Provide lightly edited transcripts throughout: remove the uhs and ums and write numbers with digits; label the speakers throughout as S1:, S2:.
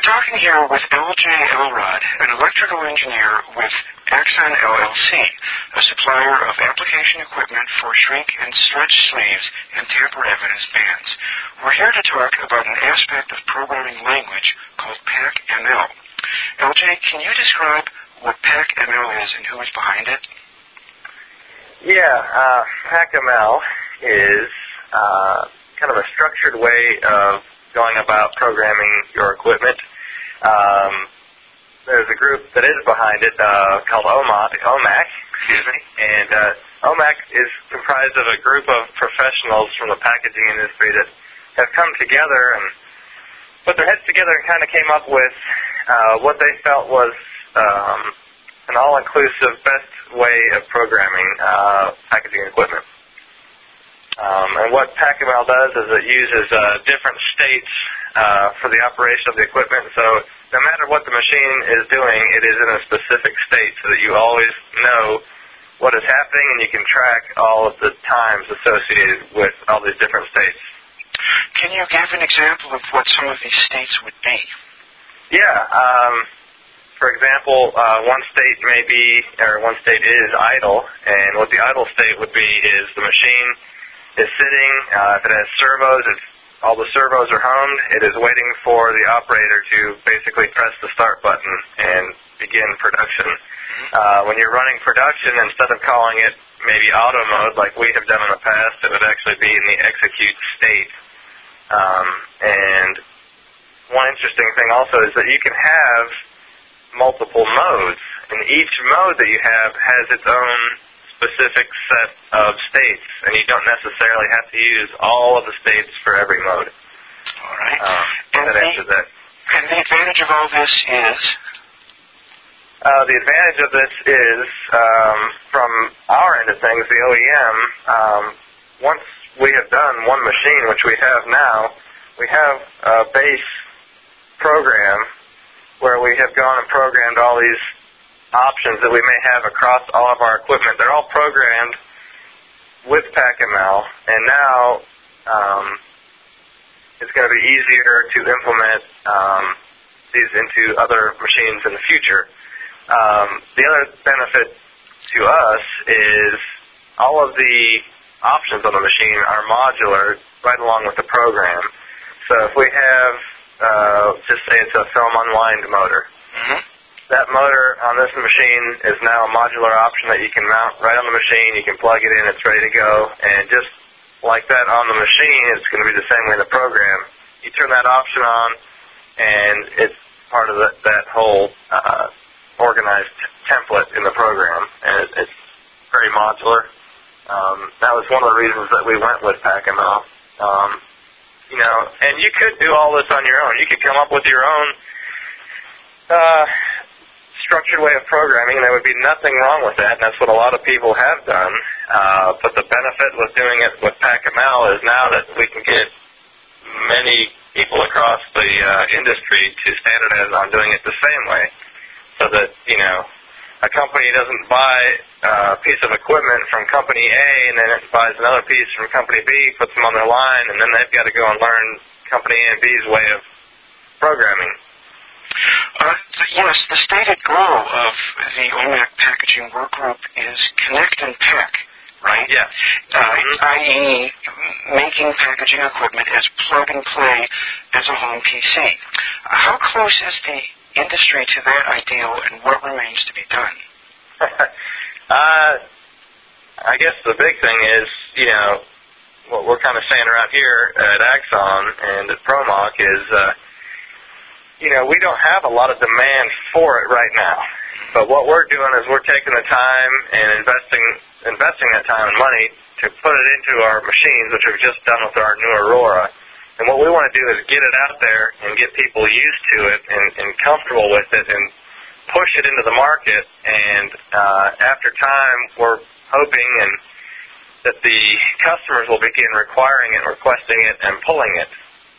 S1: We're talking here with L.J. Elrod, an electrical engineer with Axon LLC, a supplier of application equipment for shrink and stretch sleeves and tamper-evidence bands. We're here to talk about an aspect of programming language called PAC-ML. L.J., can you describe what PAC-ML is and who is behind it?
S2: Yeah, PAC-ML is kind of a structured way of going about programming your equipment. There's a group that is behind it called OMAC, and OMAC is comprised of a group of professionals from the packaging industry that have come together and put their heads together and kind of came up with what they felt was an all-inclusive best way of programming packaging equipment. And what PAC-ML does is it uses different states for the operation of the equipment. So no matter what the machine is doing, it is in a specific state so that you always know what is happening and you can track all of the times associated with all these different states.
S1: Can you give an example of what some of these states would be?
S2: Yeah. For example, one state is idle, and what the idle state would be is the machine is sitting. If it has servos, all the servos are homed. It is waiting for the operator to basically press the start button and begin production. When you're running production, instead of calling it maybe auto mode like we have done in the past, it would actually be in the execute state. And one interesting thing also is that you can have multiple modes, and each mode that you have has its own specific set of states, and you don't necessarily have to use all of the states for every mode.
S1: All right.
S2: That answers that.
S1: And the advantage of all this is?
S2: The advantage of this is, from our end of things, the OEM, once we have done one machine, which we have now, we have a base program where we have gone and programmed all these options that we may have across all of our equipment. They're all programmed with PAC-ML, and now it's going to be easier to implement these into other machines in the future. The other benefit to us is all of the options on the machine are modular right along with the program. So if we have, just say it's a film unwind motor, that motor on this machine is now a modular option that you can mount right on the machine. You can plug it in, it's ready to go, and just like that on the machine, it's going to be the same way in the program. You turn that option on, and it's part of that whole organized template in the program, and it's very modular. That was one of the reasons that we went with PAC-ML. And you could do all this on your own. You could come up with your own structured way of programming, and there would be nothing wrong with that, and that's what a lot of people have done. But the benefit with doing it with PAC-ML is now that we can get many people across the industry to standardize on doing it the same way, so that, a company doesn't buy a piece of equipment from company A and then it buys another piece from company B, puts them on their line, and then they've got to go and learn company A and B's way of programming.
S1: Yes, the stated goal of the OMAC packaging work group is connect and pack, right?
S2: Yeah.
S1: I.e., making packaging equipment as plug and play as a home PC. How close is the industry to that ideal, and what remains to be done?
S2: I guess the big thing is, what we're kind of saying around here at Axon and at ProMach is, we don't have a lot of demand for it right now. But what we're doing is we're taking the time and investing that time and money to put it into our machines, which we've just done with our new Aurora. And what we want to do is get it out there and get people used to it and comfortable with it and push it into the market. And after time, we're hoping that the customers will begin requiring it, requesting it, and pulling it.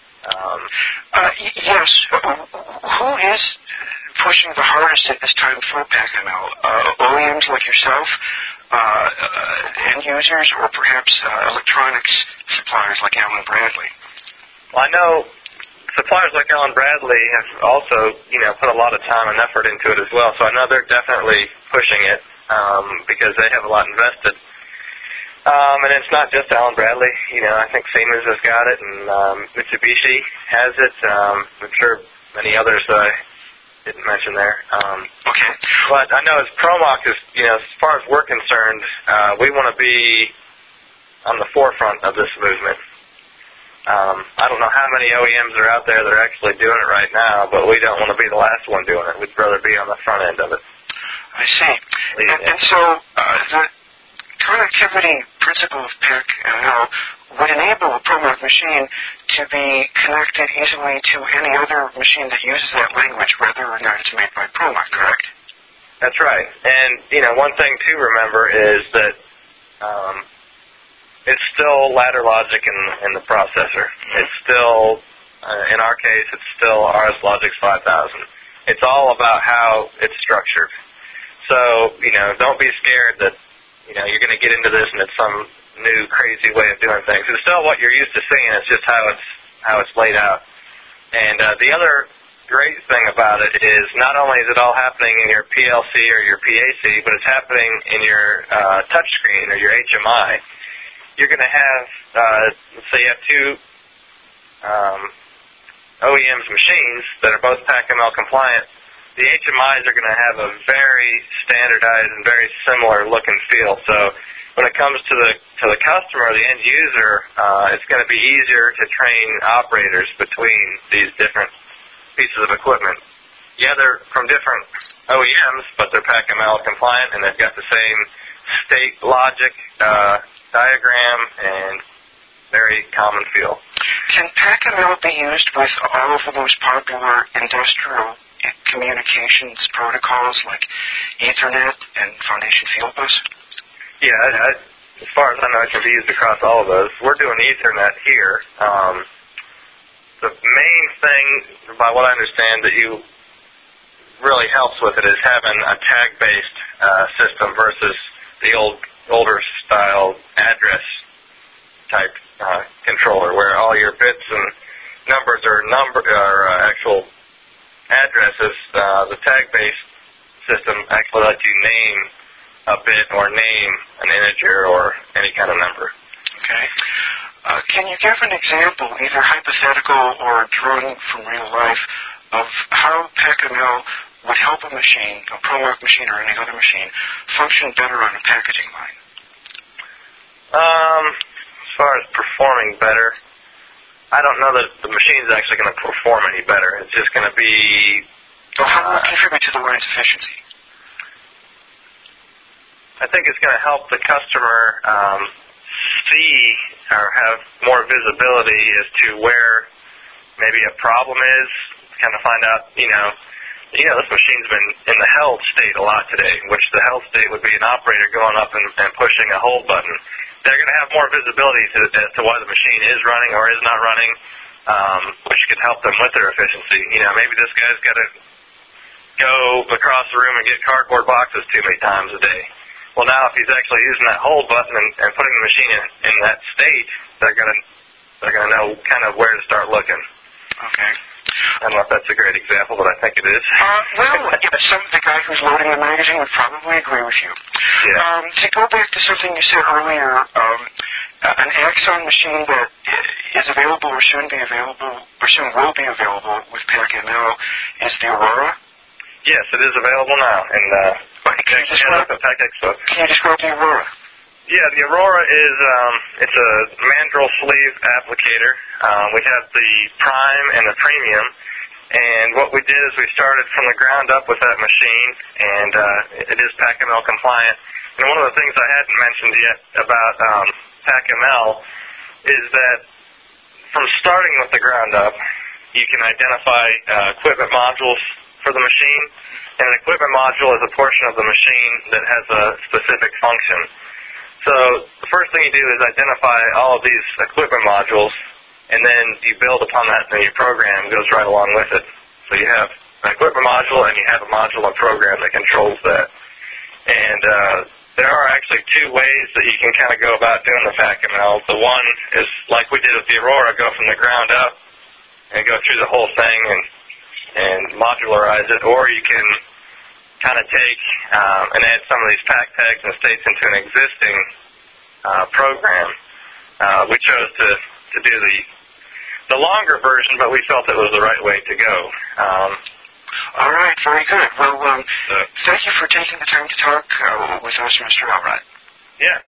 S1: Yes. Who is pushing the hardest at this time for PAC-ML? OEMs like yourself, end users, or perhaps electronics suppliers like Allen Bradley?
S2: Well, I know suppliers like Allen Bradley have also, put a lot of time and effort into it as well. So I know they're definitely pushing it because they have a lot invested. And it's not just Allen Bradley. I think Siemens has got it, and Mitsubishi has it. I'm sure many others that I didn't mention there.
S1: Okay.
S2: But I know as Promoc is, as far as we're concerned, we want to be on the forefront of this movement. I don't know how many OEMs are out there that are actually doing it right now, but we don't want to be the last one doing it. We'd rather be on the front end of it.
S1: I see. And so the connectivity principle of PAC-ML would enable a Promoc machine to be connected easily to any other machine that uses that language, whether or not it's made by Promoc, correct?
S2: That's right. And, one thing to remember is that it's still ladder logic in the processor. It's still, in our case, it's still RS Logix 5000. It's all about how it's structured. So, don't be scared that, you're going to get into this and it's some new crazy way of doing things. It's still what you're used to seeing. It's just how it's laid out. And the other great thing about it is not only is it all happening in your PLC or your PAC, but it's happening in your touchscreen or your HMI. You're going to have, let's say you have two OEM's machines that are both PAC-ML compliant. The HMIs are going to have a very standardized and very similar look and feel. So when it comes to the customer, the end user, it's going to be easier to train operators between these different pieces of equipment. Yeah, they're from different OEMs, but they're PAC-ML compliant, and they've got the same state logic diagram and very common feel.
S1: Can PAC-ML be used with all of the most popular industrial communications protocols like Ethernet and Foundation Fieldbus?
S2: Yeah, as far as I know, it can be used across all of those. We're doing Ethernet here. The main thing, by what I understand, that you really helps with it is having a tag-based system versus the older style address type controller, where all your bits and numbers are actual addresses. The tag-based system actually lets you name a bit or name an integer or any kind of number.
S1: Okay. Can you give an example, either hypothetical or drawn from real life, of how PAC-ML would help a machine, a Promoc machine or any other machine, function better on a packaging line?
S2: As far as performing better, I don't know that the machine's actually going to perform any better. It's just going to be...
S1: Well, how will it contribute to the line's efficiency?
S2: I think it's going to help the customer see or have more visibility as to where maybe a problem is, kind of find out, this machine's been in the held state a lot today, which the held state would be an operator going up and pushing a hold button. They're going to have more visibility as to why the machine is running or is not running, which could help them with their efficiency. Maybe this guy's got to go across the room and get cardboard boxes too many times a day. Well, now if he's actually using that hold button and putting the machine in that state, they're going to know kind of where to start looking.
S1: Okay.
S2: I don't know if that's a great example, but I think it is.
S1: The guy who's loading the magazine would probably agree with you.
S2: Yeah.
S1: To go back to something you said earlier, an Axon machine that is available or soon will be available with PAC-ML is the Aurora?
S2: Yes, it is available now. And
S1: can you describe the Aurora?
S2: Yeah, the Aurora is it's a mandrel sleeve applicator. We have the Prime and the Premium, and what we did is we started from the ground up with that machine, and it is PAC-ML compliant. And one of the things I hadn't mentioned yet about PAC-ML is that from starting with the ground up, you can identify equipment modules for the machine, and an equipment module is a portion of the machine that has a specific function. So the first thing you do is identify all of these equipment modules, and then you build upon that, and your program goes right along with it. So you have an equipment module, and you have a module and program that controls that. And there are actually two ways that you can kind of go about doing the PAC-ML. The one is, like we did with the Aurora, go from the ground up and go through the whole thing and modularize it, or you can kind of take and add some of these pack tags and states into an existing program. We chose to do the longer version, but we felt it was the right way to go.
S1: All right, very good. Well, thank you for taking the time to talk with us, Mr. Elrod.
S2: Yeah.